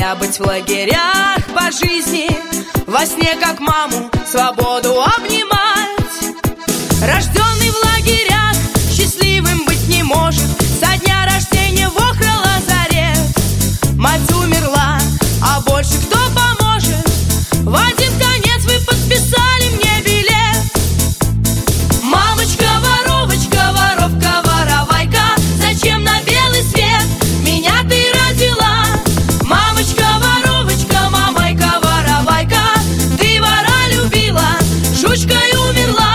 мечтая быть в лагерях по жизни, во сне как маму свободу обнимать. Рожденный в лагерях счастливым быть не может, со дня рождения в Охра-Лазарет. Мать умерла, а больше кто поможет? В один конец вы подписали мне билет. Мамочка, воровочка, воровка, воровайка, зачем на белый свет меня ты родила? Мамочка, воровочка, мамайка, воровайка, ты вора любила, жучкой умерла.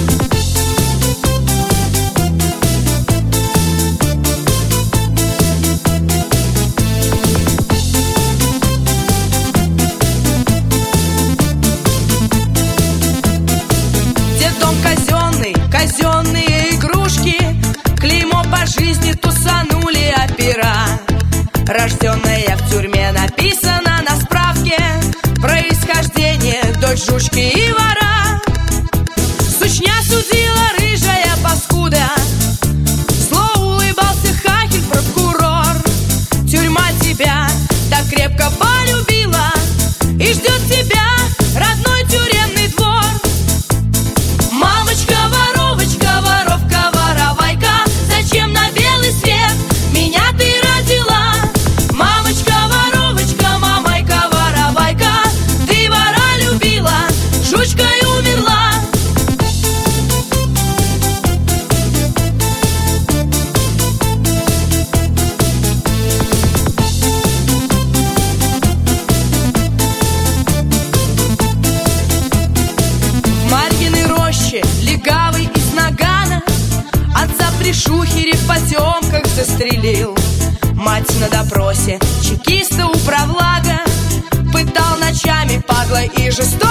Казенные игрушки, клеймо по жизни тусанули опера. Рожденная в тюрьме написано на справке происхождение дочь жучки и вора. Сучня судила рыжая паскуда, зло улыбался хахель прокурор. Тюрьма тебя так крепко полюбила и ждет тебя родной тюремный двор. Мамочка, воровочка, воровка, воровайка, зачем на белый свет меня ты родила? Мамочка, воровочка, мамайка, воровайка, ты вора любила, жучкой умерла. В Марьиной роще легавый из нагана отца при шухере в потемках застрелил. Мать на допросе чекиста управлага пытал ночами падла и жестоко.